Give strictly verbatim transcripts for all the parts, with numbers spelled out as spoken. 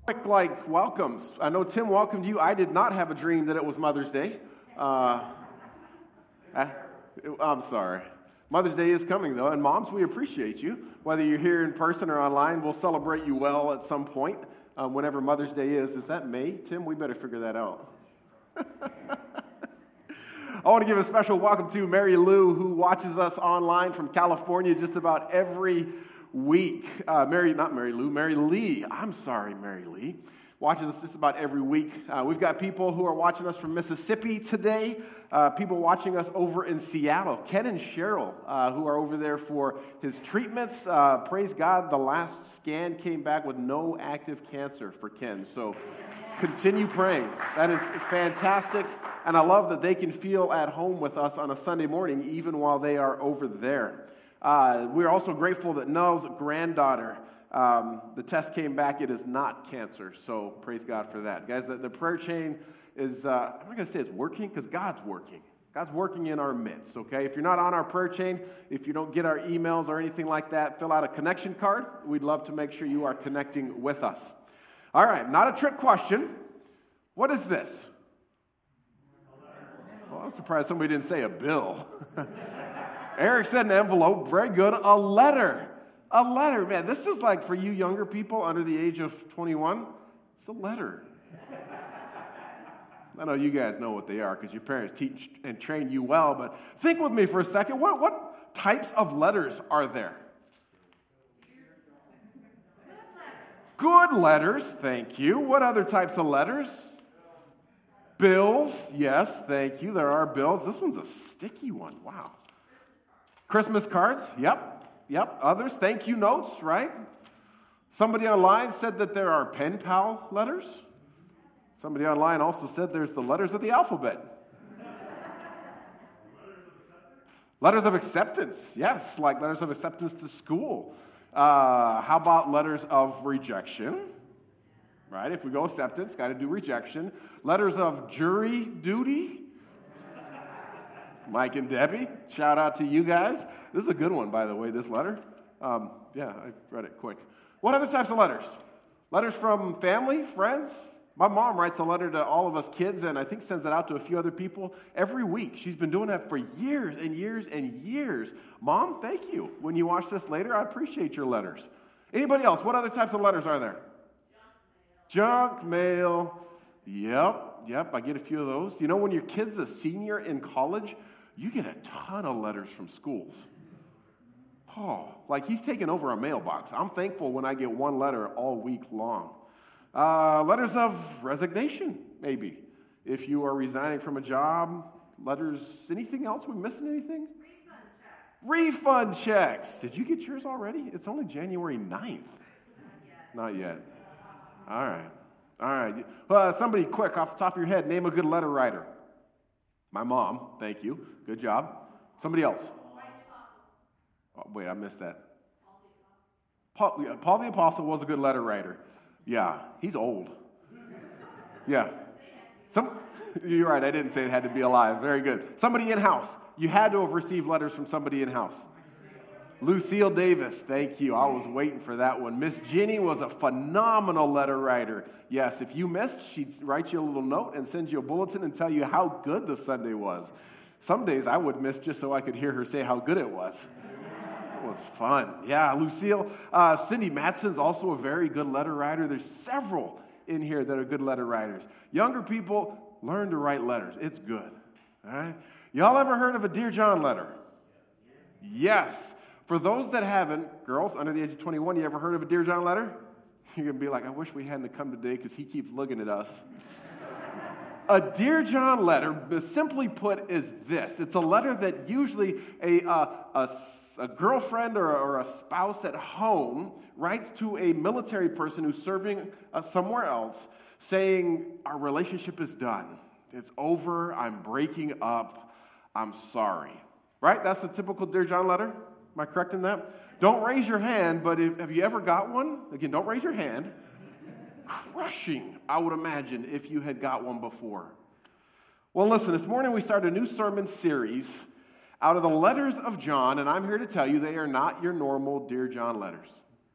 Quick, like, welcomes. I know Tim welcomed you. I did not have a dream that it was Mother's Day. Uh, I, I'm sorry. Mother's Day is coming, though, and moms, we appreciate you. Whether you're here in person or online, we'll celebrate you well at some point, um, whenever Mother's Day is. Is that May? Tim, we better figure that out. I want to give a special welcome to Mary Lou, who watches us online from California just about every week. Uh, Mary, not Mary Lou, Mary Lee. I'm sorry, Mary Lee. Watches us just about every week. Uh, we've got people who are watching us from Mississippi today. Uh, people watching us over in Seattle. Ken and Cheryl, uh, who are over there for his treatments. Uh, praise God, the last scan came back with no active cancer for Ken. So continue praying. That is fantastic. And I love that they can feel at home with us on a Sunday morning, even while they are over there. Uh, we're also grateful that Nell's granddaughter, um, the test came back, it is not cancer, so praise God for that. Guys, the, the prayer chain is, uh, I'm not going to say it's working, because God's working. God's working in our midst, okay? If you're not on our prayer chain, if you don't get our emails or anything like that, fill out a connection card. We'd love to make sure you are connecting with us. All right, not a trick question. What is this? Well, I'm surprised somebody didn't say a bill. Eric said an envelope. Very good. A letter. A letter. Man, this is like for you younger people under the age of twenty-one. It's a letter. I know you guys know what they are because your parents teach and train you well, but think with me for a second. What, what types of letters are there? Good letters. Thank you. What other types of letters? Bills. Yes, thank you. There are bills. This one's a sticky one. Wow. Christmas cards, yep, yep. Others, thank you notes, right? Somebody online said that there are pen pal letters. Somebody online also said there's the letters of the alphabet. Letters of acceptance, yes, like letters of acceptance to school. Uh, how about letters of rejection? Right, if we go acceptance, got to do rejection. Letters of jury duty. Mike and Debbie, shout out to you guys. This is a good one, by the way, this letter. Um, yeah, I read it quick. What other types of letters? Letters from family, friends? My mom writes a letter to all of us kids, and I think sends it out to a few other people every week. She's been doing that for years and years and years. Mom, thank you. When you watch this later, I appreciate your letters. Anybody else? What other types of letters are there? Junk mail. Junk mail. Yep, yep, I get a few of those. You know, when your kid's a senior in college, you get a ton of letters from schools. Oh, like he's taking over a mailbox. I'm thankful when I get one letter all week long. Uh, letters of resignation, maybe. If you are resigning from a job, letters, anything else? We missing anything? Refund checks. Refund checks. Did you get yours already? It's only January ninth. Not yet. Not yet. All right. All right. Uh, somebody quick, off the top of your head, name a good letter writer. My mom, thank you. Good job. Somebody else. Oh, wait, I missed that. Paul, yeah, Paul the Apostle was a good letter writer. Yeah, he's old. Yeah. Some, you're right, I didn't say it had to be alive. Very good. Somebody in-house. You had to have received letters from somebody in-house. Lucille Davis, thank you. I was waiting for that one. Miss Ginny was a phenomenal letter writer. Yes, if you missed, she'd write you a little note and send you a bulletin and tell you how good the Sunday was. Some days I would miss just so I could hear her say how good it was. It was fun. Yeah, Lucille. Uh, Cindy Matson's also a very good letter writer. There's several in here that are good letter writers. Younger people, learn to write letters. It's good. All right? Y'all ever heard of a Dear John letter? Yes. For those that haven't, girls under the age of twenty-one, you ever heard of a Dear John letter? You're going to be like, I wish we hadn't come today because he keeps looking at us. A Dear John letter, simply put, is this. It's a letter that usually a, uh, a, a girlfriend or, or a spouse at home writes to a military person who's serving uh, somewhere else saying, our relationship is done. It's over. I'm breaking up. I'm sorry. Right? That's the typical Dear John letter. Am I correct in that? Don't raise your hand, but if, have you ever got one? Again, don't raise your hand. Crushing, I would imagine, if you had got one before. Well, listen, this morning we start a new sermon series out of the letters of John, and I'm here to tell you they are not your normal Dear John letters.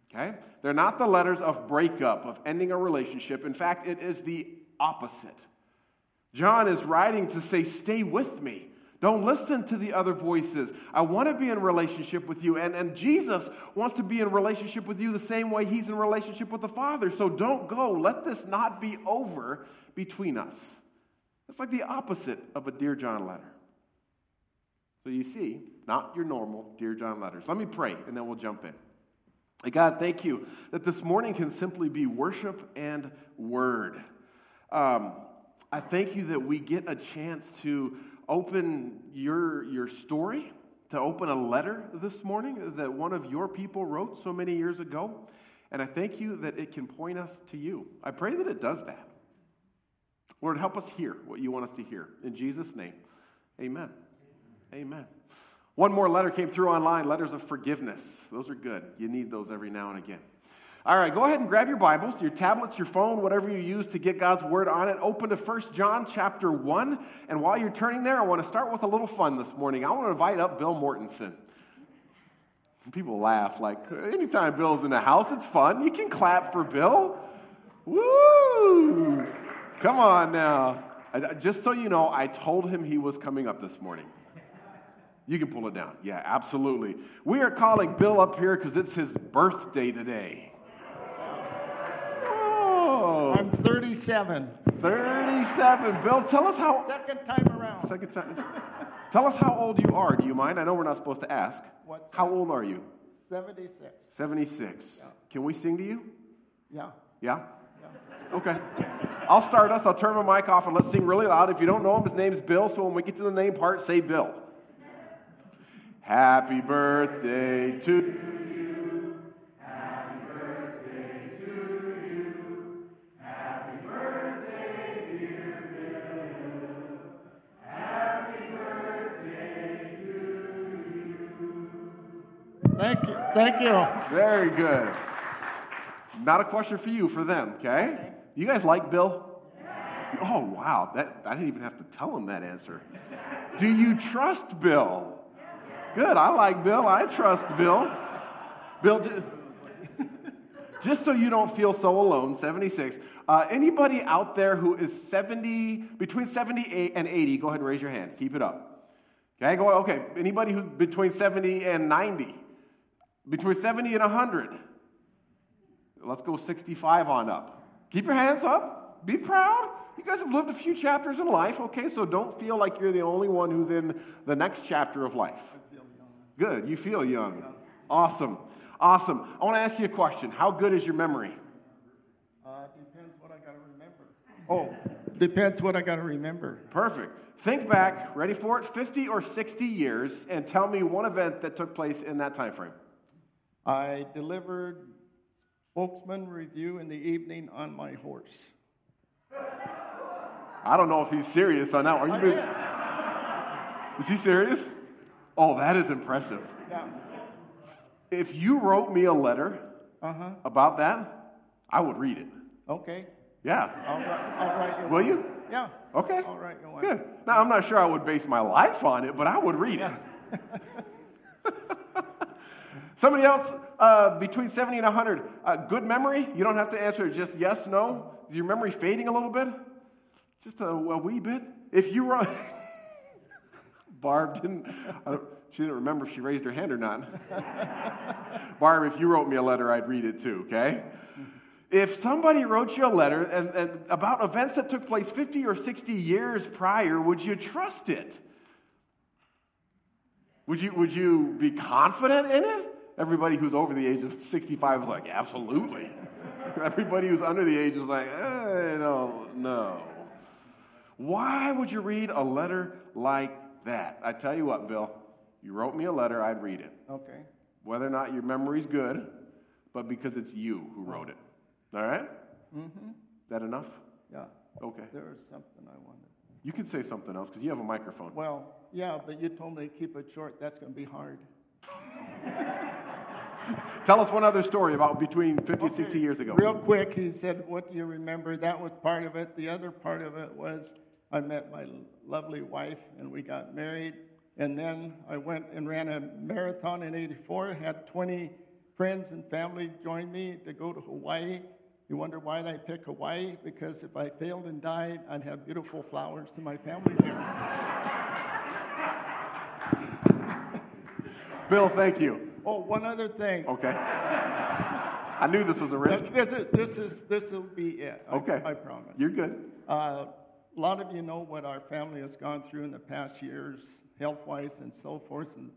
Okay? They're not the letters of breakup, of ending a relationship. In fact, it is the opposite. John is writing to say, stay with me. Don't listen to the other voices. I want to be in relationship with you. And, and Jesus wants to be in relationship with you the same way he's in relationship with the Father. So don't go. Let this not be over between us. It's like the opposite of a Dear John letter. So you see, not your normal Dear John letters. Let me pray, and then we'll jump in. Hey, God, thank you that this morning can simply be worship and word. Um, I thank you that we get a chance to open your, your story, to open a letter this morning that one of your people wrote so many years ago. And I thank you that it can point us to you. I pray that it does that. Lord, help us hear what you want us to hear. In Jesus' name, amen. Amen. One more letter came through online, letters of forgiveness. Those are good. You need those every now and again. All right, go ahead and grab your Bibles, your tablets, your phone, whatever you use to get God's Word on it. Open to First John chapter one. And while you're turning there, I want to start with a little fun this morning. I want to invite up Bill Mortensen. People laugh like, anytime Bill's in the house, it's fun. You can clap for Bill. Woo! Come on now. I, just so you know, I told him he was coming up this morning. You can pull it down. Yeah, absolutely. We are calling Bill up here because it's his birthday today. Oh. I'm thirty-seven. thirty-seven. Bill, tell us how... Second time around. Second time. Tell us how old you are. Do you mind? I know we're not supposed to ask. What's how that? old are you? seventy-six. seventy-six. Yeah. Can we sing to you? Yeah. Yeah? Yeah. Okay. I'll start us. I'll turn my mic off and let's sing really loud. If you don't know him, his name's Bill, so when we get to the name part, say Bill. Happy birthday to you. Happy birthday to you. Happy birthday, dear Bill. Happy birthday to you. Thank you. Thank you. Very good. Not a question for you, for them, okay? You guys like Bill? Oh, wow. That, I didn't even have to tell him that answer. Do you trust Bill? Good. I like Bill. I trust Bill. Bill, just so you don't feel so alone, seventy-six. Uh, anybody out there who is seventy, between seventy-eight and eighty, go ahead and raise your hand. Keep it up. Okay, go. Okay. Anybody who's between seventy and ninety? Between seventy and one hundred? Let's go sixty-five on up. Keep your hands up. Be proud. You guys have lived a few chapters in life, okay? So don't feel like you're the only one who's in the next chapter of life. I feel young. Good. You feel young. young. Awesome. Awesome. I want to ask you a question. How good is your memory? Uh, depends what I got to remember. Oh, depends what I got to remember. Perfect. Think back, ready for it, fifty or sixty years, and tell me one event that took place in that time frame. I delivered spokesman review in the evening on my horse. I don't know if he's serious on that one. Are you being... Is he serious? Oh, that is impressive. Yeah. If you wrote me a letter Uh-huh. about that, I would read it. Okay. Yeah. I'll, ri- I'll write you Will one. you? Yeah. Okay. I'll write you one. Good. Now, I'm not sure I would base my life on it, but I would read Yeah. it. Somebody else, uh, between seventy and one hundred, uh, good memory? You don't have to answer just yes, no. Is your memory fading a little bit? Just a, a wee bit? If you wrote... Barb didn't... I don't, she didn't remember if she raised her hand or not. Barb, if you wrote me a letter, I'd read it too, okay? If somebody wrote you a letter and, and about events that took place fifty or sixty years prior, would you trust it? Would you, would you be confident in it? Everybody who's over the age of sixty-five is like, absolutely. Everybody who's under the age is like, I don't know. Why would you read a letter like that? I tell you what, Bill, you wrote me a letter, I'd read it. Okay. Whether or not your memory's good, but because it's you who wrote it. All right? Mm-hmm. That enough? Yeah. Okay. There was something I wanted. You can say something else because you have a microphone. Well, yeah, but you told me to keep it short. That's going to be hard. Tell us one other story about between fifty and Okay, sixty years ago. Real quick, he said, what do you remember? That was part of it. The other part of it was I met my lovely wife, and we got married. And then I went and ran a marathon in eighty-four, had twenty friends and family joined me to go to Hawaii. You wonder why did I pick Hawaii? Because if I failed and died, I'd have beautiful flowers to my family there. Bill, thank you. Oh, one other thing. Okay. I knew this was a risk. This is this is this will be it. I, Okay. I promise. You're good. Uh, a lot of you know what our family has gone through in the past years, health-wise and so forth. And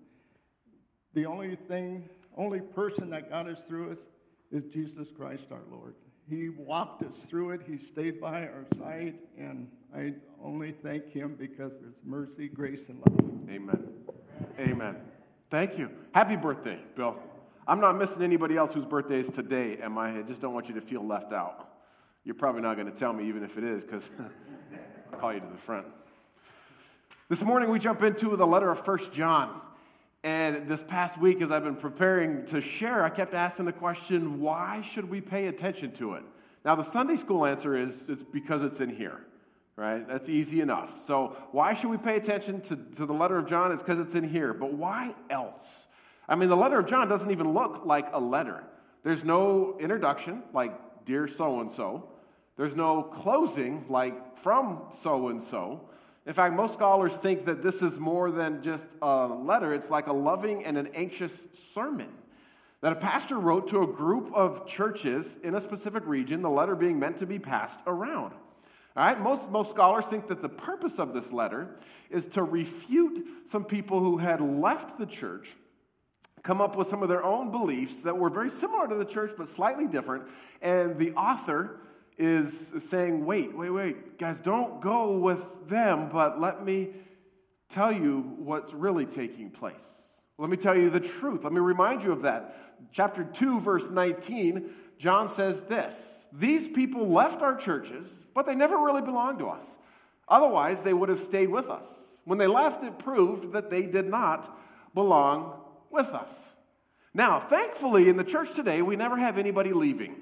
the only thing, only person that got us through us is Jesus Christ our Lord. He walked us through it. He stayed by our side, and I only thank him because of his mercy, grace, and love. Amen. Amen. Thank you. Happy birthday, Bill. I'm not missing anybody else whose birthday is today, am I? I just don't want you to feel left out. You're probably not going to tell me, even if it is, because I'll call you to the front. This morning we jump into the letter of First John. And this past week, as I've been preparing to share, I kept asking the question, why should we pay attention to it? Now, the Sunday school answer is it's because it's in here, right? That's easy enough. So why should we pay attention to, to the letter of John? It's because it's in here. But why else? I mean, the letter of John doesn't even look like a letter. There's no introduction, like, dear so-and-so. There's no closing, like, from so-and-so. In fact, most scholars think that this is more than just a letter. It's like a loving and an anxious sermon that a pastor wrote to a group of churches in a specific region, the letter being meant to be passed around. All right, most, most scholars think that the purpose of this letter is to refute some people who had left the church, come up with some of their own beliefs that were very similar to the church but slightly different, and the author is saying, wait, wait, wait, guys, don't go with them, but let me tell you what's really taking place. Let me tell you the truth. Let me remind you of that. Chapter two, verse nineteen, John says this, these people left our churches, but they never really belonged to us. Otherwise, they would have stayed with us. When they left, it proved that they did not belong with us. Now, thankfully, in the church today, we never have anybody leaving.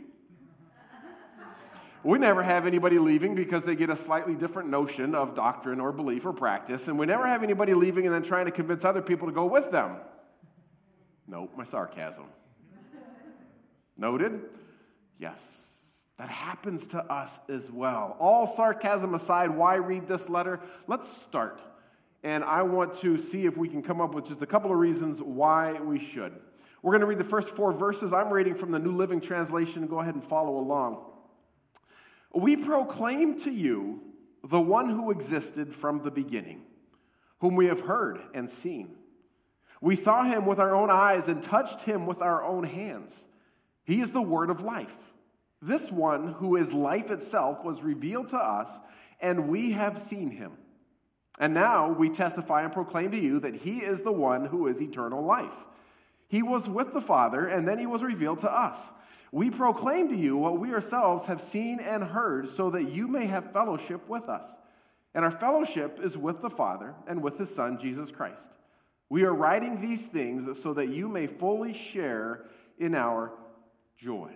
We never have anybody leaving because they get a slightly different notion of doctrine or belief or practice, and we never have anybody leaving and then trying to convince other people to go with them. Nope, my sarcasm. Noted? Yes, that happens to us as well. All sarcasm aside, why read this letter? Let's start. And I want to see if we can come up with just a couple of reasons why we should. We're going to read the first four verses. I'm reading from the New Living Translation. Go ahead and follow along. We proclaim to you the one who existed from the beginning, whom we have heard and seen. We saw him with our own eyes and touched him with our own hands. He is the word of life. This one who is life itself was revealed to us, and we have seen him. And now we testify and proclaim to you that he is the one who is eternal life. He was with the Father, and then he was revealed to us. We proclaim to you what we ourselves have seen and heard, so that you may have fellowship with us. And our fellowship is with the Father and with his Son, Jesus Christ. We are writing these things so that you may fully share in our joy.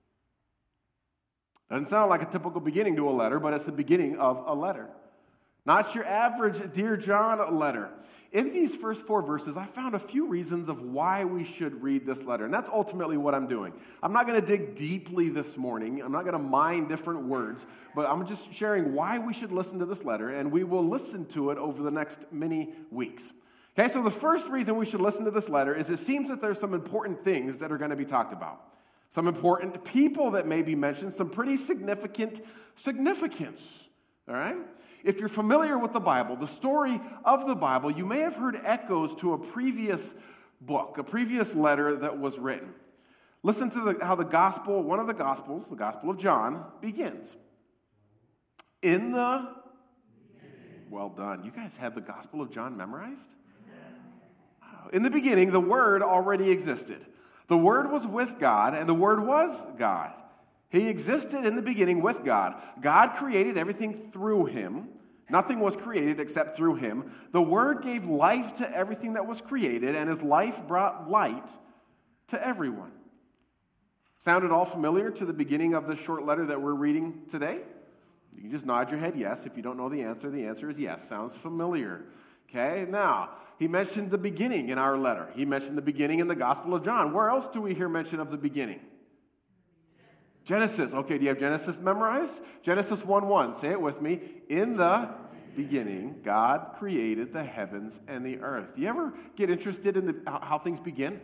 Doesn't sound like a typical beginning to a letter, but it's the beginning of a letter. Not your average Dear John letter. In these first four verses, I found a few reasons of why we should read this letter, and that's ultimately what I'm doing. I'm not going to dig deeply this morning. I'm not going to mine different words, but I'm just sharing why we should listen to this letter, and we will listen to it over the next many weeks. Okay, so the first reason we should listen to this letter is it seems that there's some important things that are going to be talked about. Some important people that may be mentioned, some pretty significant significance, all right? If you're familiar with the Bible, the story of the Bible, you may have heard echoes to a previous book, a previous letter that was written. Listen to the, how the gospel, one of the gospels, the Gospel of John, begins. In the, well done. You guys have the Gospel of John memorized? Wow. In the beginning, the Word already existed. The Word was with God, and the Word was God. He existed in the beginning with God. God created everything through him. Nothing was created except through him. The Word gave life to everything that was created, and his life brought light to everyone. Sounded all familiar to the beginning of the short letter that we're reading today? You can just nod your head yes. If you don't know the answer, the answer is yes. Sounds familiar. Okay, now, he mentioned the beginning in our letter. He mentioned the beginning in the Gospel of John. Where else do we hear mention of the beginning? Genesis. Okay, do you have Genesis memorized? Genesis one one. Say it with me. In the beginning, God created the heavens and the earth. Do you ever get interested in the, how things begin?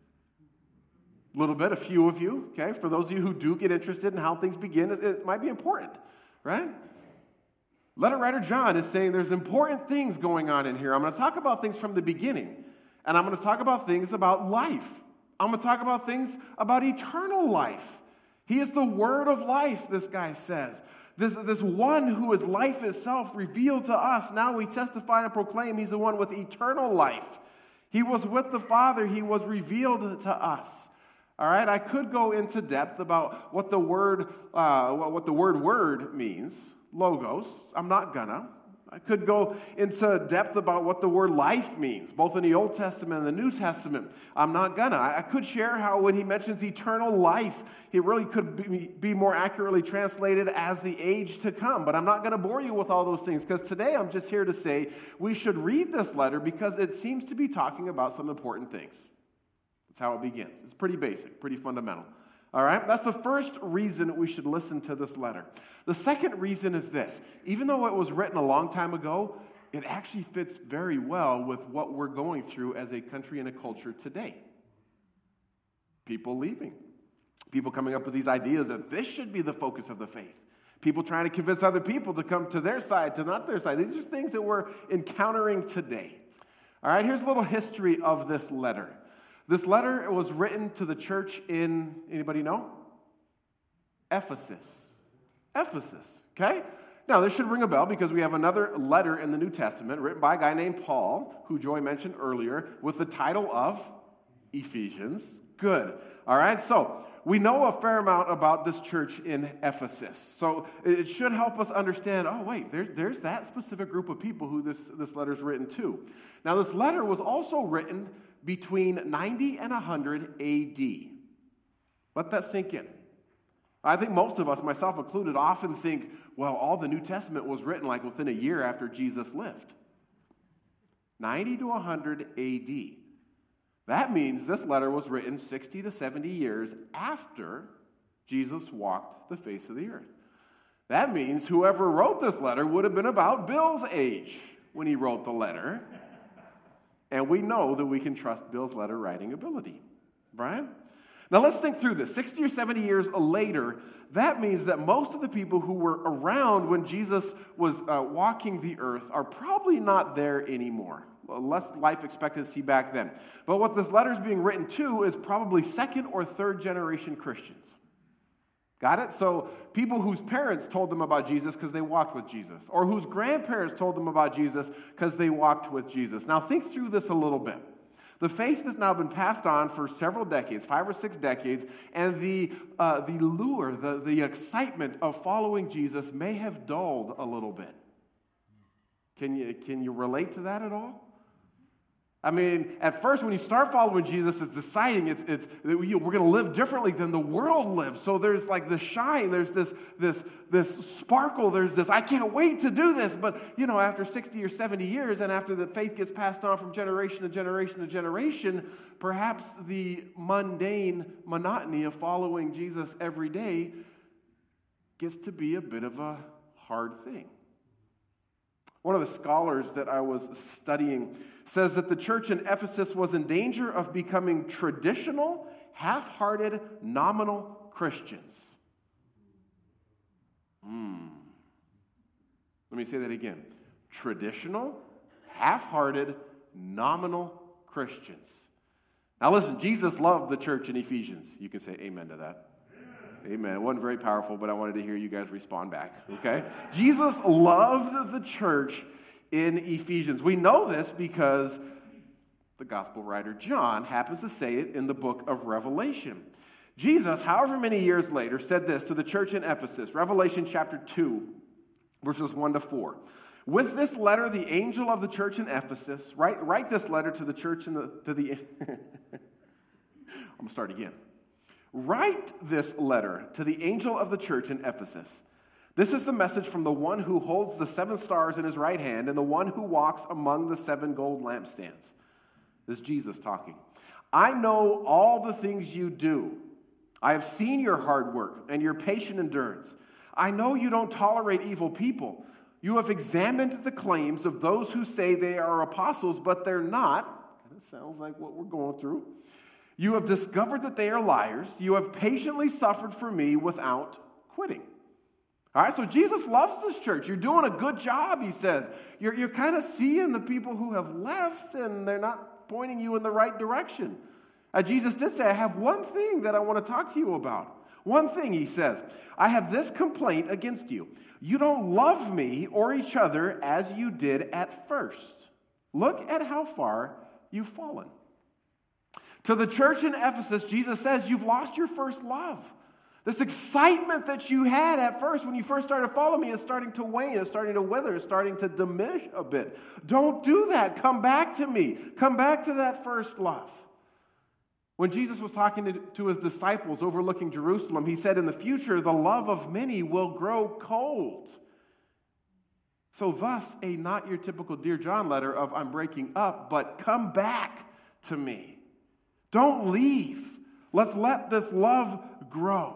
A little bit, a few of you, okay? For those of you who do get interested in how things begin, it might be important, right? Letter writer John is saying there's important things going on in here. I'm going to talk about things from the beginning, and I'm going to talk about things about life. I'm going to talk about things about eternal life. He is the word of life, this guy says. This, this one who is life itself revealed to us. Now we testify and proclaim he's the one with eternal life. He was with the Father. He was revealed to us. All right, I could go into depth about what the word, uh, what the word word means, logos. I'm not gonna. I could go into depth about what the word life means, both in the Old Testament and the New Testament. I'm not gonna. I could share how when he mentions eternal life, it really could be, be more accurately translated as the age to come. But I'm not going to bore you with all those things, because today I'm just here to say we should read this letter because it seems to be talking about some important things. That's how it begins. It's pretty basic, pretty fundamental. All right? That's the first reason we should listen to this letter. The second reason is this. Even though it was written a long time ago, it actually fits very well with what we're going through as a country and a culture today. People leaving. People coming up with these ideas that this should be the focus of the faith. People trying to convince other people to come to their side, to not their side. These are things that we're encountering today. All right, here's a little history of this letter. This letter was written to the church in, anybody know? Ephesus. Ephesus, okay? Now, this should ring a bell because we have another letter in the New Testament written by a guy named Paul, who Joy mentioned earlier, with the title of Ephesians. Good. All right, so we know a fair amount about this church in Ephesus. So it should help us understand, oh, wait, there, there's that specific group of people who this, this letter is written to. Now, this letter was also written between ninety and one hundred A D. Let that sink in. I think most of us, myself included, often think, well, all the New Testament was written like within a year after Jesus lived. ninety to one hundred A D. That means this letter was written sixty to seventy years after Jesus walked the face of the earth. That means whoever wrote this letter would have been about Bill's age when he wrote the letter. And we know that we can trust Bill's letter writing ability. Brian? Now let's think through this. sixty or seventy years later, that means that most of the people who were around when Jesus was uh, walking the earth are probably not there anymore. Less life expectancy back then. But what this letter is being written to is probably second or third generation Christians. Got it? So people whose parents told them about Jesus because they walked with Jesus, or whose grandparents told them about Jesus because they walked with Jesus. Now think through this a little bit. The faith has now been passed on for several decades, five or six decades, and the uh, the lure, the, the excitement of following Jesus may have dulled a little bit. Can you, can you relate to that at all? I mean, at first, when you start following Jesus, it's deciding it's, it's we're going to live differently than the world lives. So there's like this shine, there's this this this sparkle, there's this, I can't wait to do this. But, you know, after sixty or seventy years, and after the faith gets passed on from generation to generation to generation, perhaps the mundane monotony of following Jesus every day gets to be a bit of a hard thing. One of the scholars that I was studying says that the church in Ephesus was in danger of becoming traditional, half-hearted, nominal Christians. Hmm. Let me say that again. Traditional, half-hearted, nominal Christians. Now listen, Jesus loved the church in Ephesians. You can say amen to that. Amen. It wasn't very powerful, but I wanted to hear you guys respond back, okay? Jesus loved the church in Ephesians. We know this because the gospel writer John happens to say it in the book of Revelation. Jesus, however many years later, said this to the church in Ephesus, Revelation chapter two, verses one to four. With this letter, the angel of the church in Ephesus, write, write this letter to the church in the, to the, I'm going to start again. Write this letter to the angel of the church in Ephesus. This is the message from the one who holds the seven stars in his right hand and the one who walks among the seven gold lampstands. This is Jesus talking. I know all the things you do. I have seen your hard work and your patient endurance. I know you don't tolerate evil people. You have examined the claims of those who say they are apostles, but they're not. Kind of sounds like what we're going through. You have discovered that they are liars. You have patiently suffered for me without quitting. All right, so Jesus loves this church. You're doing a good job, he says. You're, you're kind of seeing the people who have left, and they're not pointing you in the right direction. Uh, Jesus did say, I have one thing that I want to talk to you about. One thing, he says, I have this complaint against you. You don't love me or each other as you did at first. Look at how far you've fallen. To the church in Ephesus, Jesus says, you've lost your first love. This excitement that you had at first when you first started following me is starting to wane, is starting to wither, is starting to diminish a bit. Don't do that. Come back to me. Come back to that first love. When Jesus was talking to, to his disciples overlooking Jerusalem, he said, in the future, the love of many will grow cold. So thus, a not your typical Dear John letter of I'm breaking up, but come back to me. Don't leave. Let's let this love grow.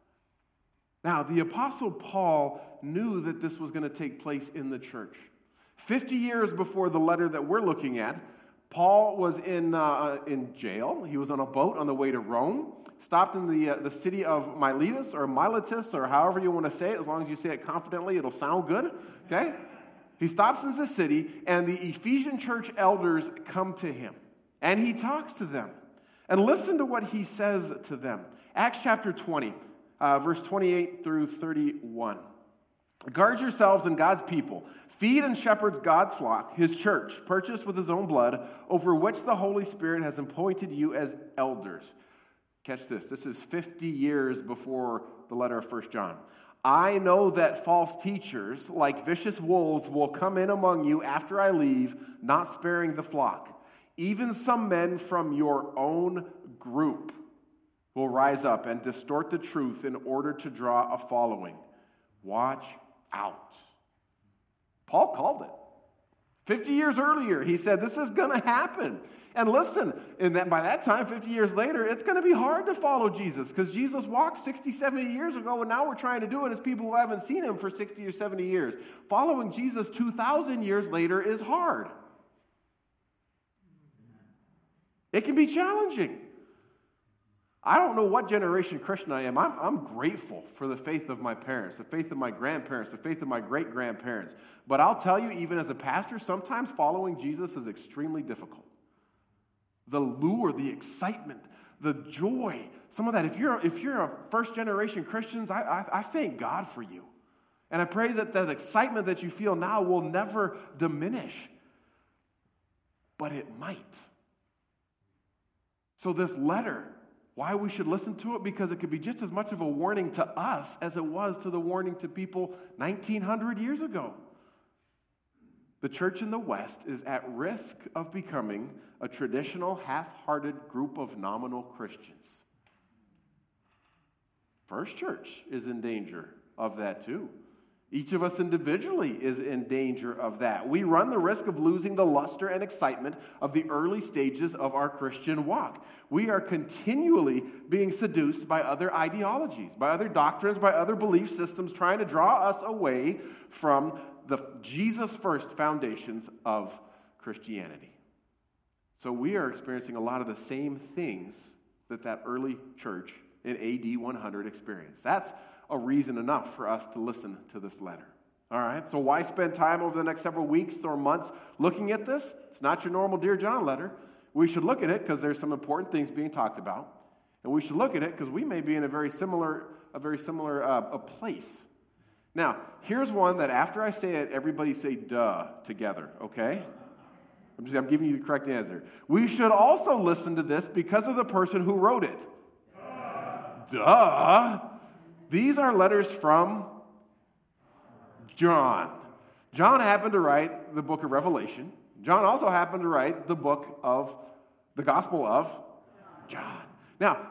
Now, the Apostle Paul knew that this was going to take place in the church. Fifty years before the letter that we're looking at, Paul was in uh, in jail. He was on a boat on the way to Rome, stopped in the, uh, the city of Miletus or Miletus or however you want to say it. As long as you say it confidently, it'll sound good, okay? He stops in the city, and the Ephesian church elders come to him, and he talks to them. And listen to what he says to them. Acts chapter twenty. Uh, verse twenty-eight through thirty-one. Guard yourselves and God's people. Feed and shepherd God's flock, his church, purchased with his own blood, over which the Holy Spirit has appointed you as elders. Catch this. This is fifty years before the letter of First John. I know that false teachers, like vicious wolves, will come in among you after I leave, not sparing the flock. Even some men from your own group will rise up and distort the truth in order to draw a following. Watch out. Paul called it. fifty years earlier, he said, this is going to happen. And listen, and that by that time, fifty years later, it's going to be hard to follow Jesus because Jesus walked sixty, seventy years ago, and now we're trying to do it as people who haven't seen him for sixty or seventy years. Following Jesus two thousand years later is hard. It can be challenging. I don't know what generation Christian I am. I'm, I'm grateful for the faith of my parents, the faith of my grandparents, the faith of my great-grandparents. But I'll tell you, even as a pastor, sometimes following Jesus is extremely difficult. The lure, the excitement, the joy, some of that. If you're, if you're a first-generation Christian, I, I, I thank God for you. And I pray that that excitement that you feel now will never diminish. But it might. So this letter, why we should listen to it? Because it could be just as much of a warning to us as it was to the warning to people nineteen hundred years ago. The church in the West is at risk of becoming a traditional, half-hearted group of nominal Christians. First Church is in danger of that too. Each of us individually is in danger of that. We run the risk of losing the luster and excitement of the early stages of our Christian walk. We are continually being seduced by other ideologies, by other doctrines, by other belief systems, trying to draw us away from the Jesus-first foundations of Christianity. So we are experiencing a lot of the same things that that early church in A D one hundred experienced. That's a reason enough for us to listen to this letter. All right, so why spend time over the next several weeks or months looking at this? It's not your normal Dear John letter. We should look at it because there's some important things being talked about. And we should look at it because we may be in a very similar, a very similar uh, a place. Now, here's one that after I say it, everybody say duh together, okay? I'm, just, I'm giving you the correct answer. We should also listen to this because of the person who wrote it. Duh. Duh. These are letters from John. John happened to write the book of Revelation. John also happened to write the book of the Gospel of John. Now,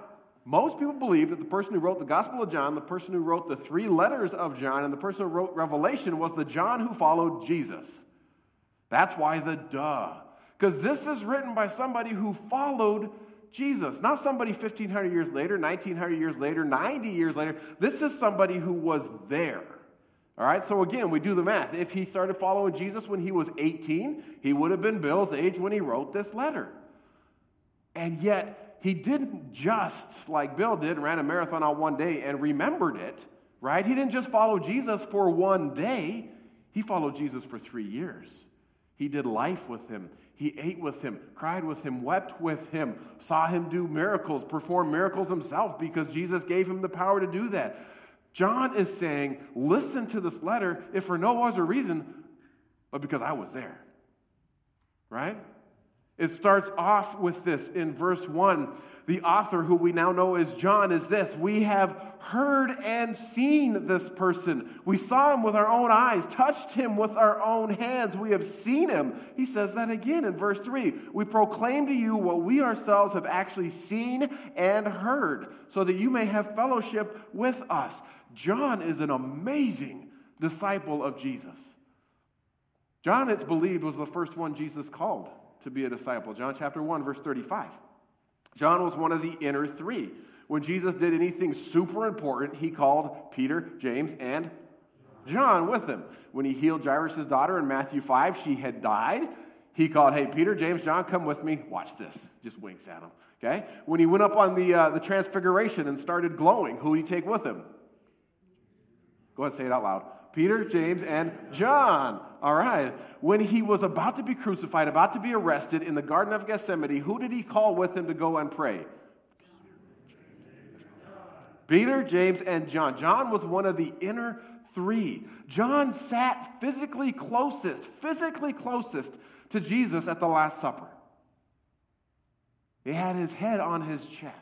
Most people believe that the person who wrote the Gospel of John, the person who wrote the three letters of John, and the person who wrote Revelation was the John who followed Jesus. That's why the duh. Because this is written by somebody who followed Jesus. Not somebody fifteen hundred years later, nineteen hundred years later, ninety years later. This is somebody who was there. All right, so again, we do the math. If he started following Jesus when he was eighteen, he would have been Bill's age when he wrote this letter. And yet, he didn't just, like Bill did, ran a marathon on one day and remembered it, right? He didn't just follow Jesus for one day. He followed Jesus for three years. He did life with him. He ate with him, cried with him, wept with him, saw him do miracles, perform miracles himself because Jesus gave him the power to do that. John is saying, listen to this letter, if for no other reason, but because I was there, right? It starts off with this in verse one. The author, who we now know as John, is this: we have heard and seen this person. We saw him with our own eyes, touched him with our own hands. We have seen him. He says that again in verse three. We proclaim to you what we ourselves have actually seen and heard, so that you may have fellowship with us. John is an amazing disciple of Jesus. John, it's believed, was the first one Jesus called to be a disciple. John chapter one, verse thirty-five. John was one of the inner three. When Jesus did anything super important, he called Peter, James, and John with him. When he healed Jairus' daughter in Matthew five, she had died. He called, hey, Peter, James, John, come with me. Watch this. Just winks at him. Okay? When he went up on the, uh, the transfiguration and started glowing, who did he take with him? Go ahead, say it out loud. Peter, James, and John. All right. When he was about to be crucified, about to be arrested in the Garden of Gethsemane, who did he call with him to go and pray? Peter, James, and John. John was one of the inner three. John sat physically closest, physically closest to Jesus at the Last Supper. He had his head on his chest.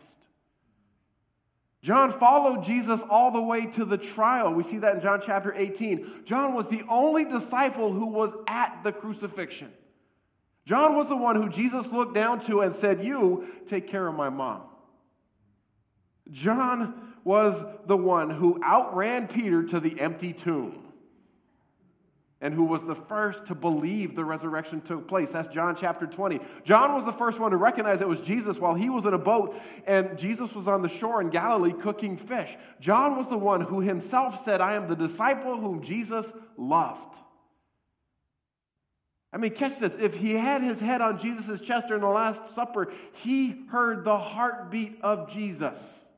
John followed Jesus all the way to the trial. We see that in John chapter eighteen. John was the only disciple who was at the crucifixion. John was the one who Jesus looked down to and said, you take care of my mom. John was the one who outran Peter to the empty tomb and who was the first to believe the resurrection took place. That's John chapter twenty. John was the first one to recognize it was Jesus while he was in a boat and Jesus was on the shore in Galilee cooking fish. John was the one who himself said, I am the disciple whom Jesus loved. I mean, catch this. If he had his head on Jesus' chest during the Last Supper, he heard the heartbeat of Jesus.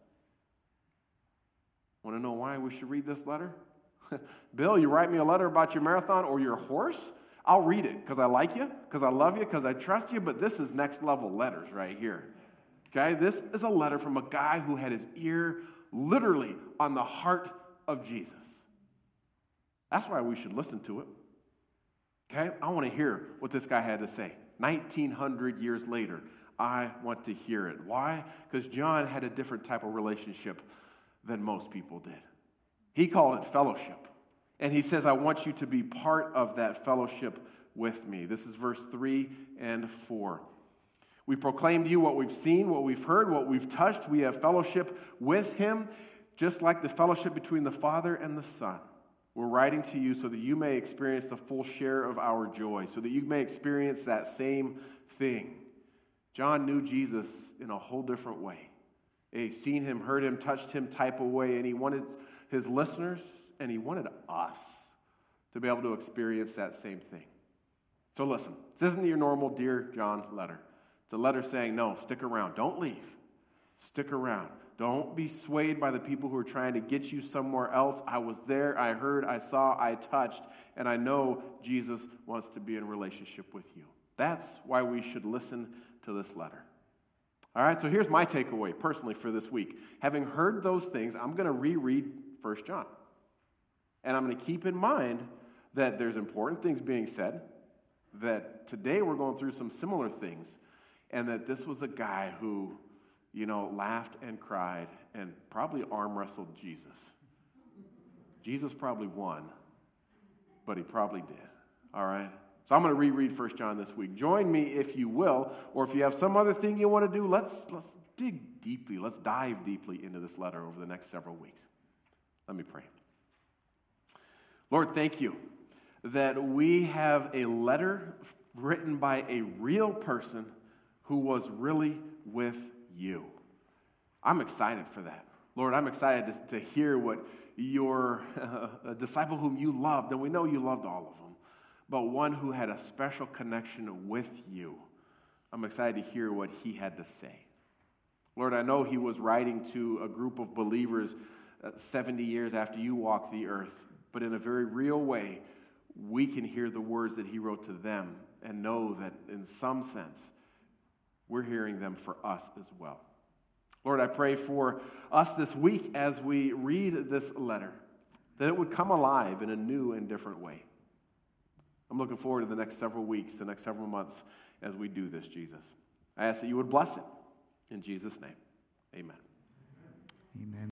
Want to know why we should read this letter? Bill, you write me a letter about your marathon or your horse? I'll read it because I like you, because I love you, because I trust you, but this is next level letters right here. Okay? This is a letter from a guy who had his ear literally on the heart of Jesus. That's why we should listen to it. Okay? I want to hear what this guy had to say. nineteen hundred years later, I want to hear it. Why? Because John had a different type of relationship than most people did. He called it fellowship. And he says, I want you to be part of that fellowship with me. This is verse three and four. We proclaim to you what we've seen, what we've heard, what we've touched. We have fellowship with him, just like the fellowship between the Father and the Son. We're writing to you so that you may experience the full share of our joy, so that you may experience that same thing. John knew Jesus in a whole different way. He seen him, heard him, touched him type of way, and he wanted his listeners, and he wanted us to be able to experience that same thing. So listen, this isn't your normal Dear John letter. It's a letter saying, no, stick around. Don't leave. Stick around. Don't be swayed by the people who are trying to get you somewhere else. I was there, I heard, I saw, I touched, and I know Jesus wants to be in relationship with you. That's why we should listen to this letter. All right, so here's my takeaway personally for this week. Having heard those things, I'm going to reread First John. And I'm going to keep in mind that there's important things being said, that today we're going through some similar things, and that this was a guy who, you know, laughed and cried and probably arm wrestled Jesus. Jesus probably won, but he probably did. All right? So I'm going to reread First John this week. Join me if you will, or if you have some other thing you want to do, let's let's dig deeply, let's dive deeply into this letter over the next several weeks. Let me pray. Lord, thank you that we have a letter written by a real person who was really with you. I'm excited for that. Lord, I'm excited to, to hear what your uh, disciple whom you loved, and we know you loved all of them, but one who had a special connection with you. I'm excited to hear what he had to say. Lord, I know he was writing to a group of believers uh, seventy years after you walked the earth, but in a very real way, we can hear the words that he wrote to them and know that in some sense, we're hearing them for us as well. Lord, I pray for us this week as we read this letter, that it would come alive in a new and different way. I'm looking forward to the next several weeks, the next several months as we do this, Jesus. I ask that you would bless it. In Jesus' name, amen. Amen.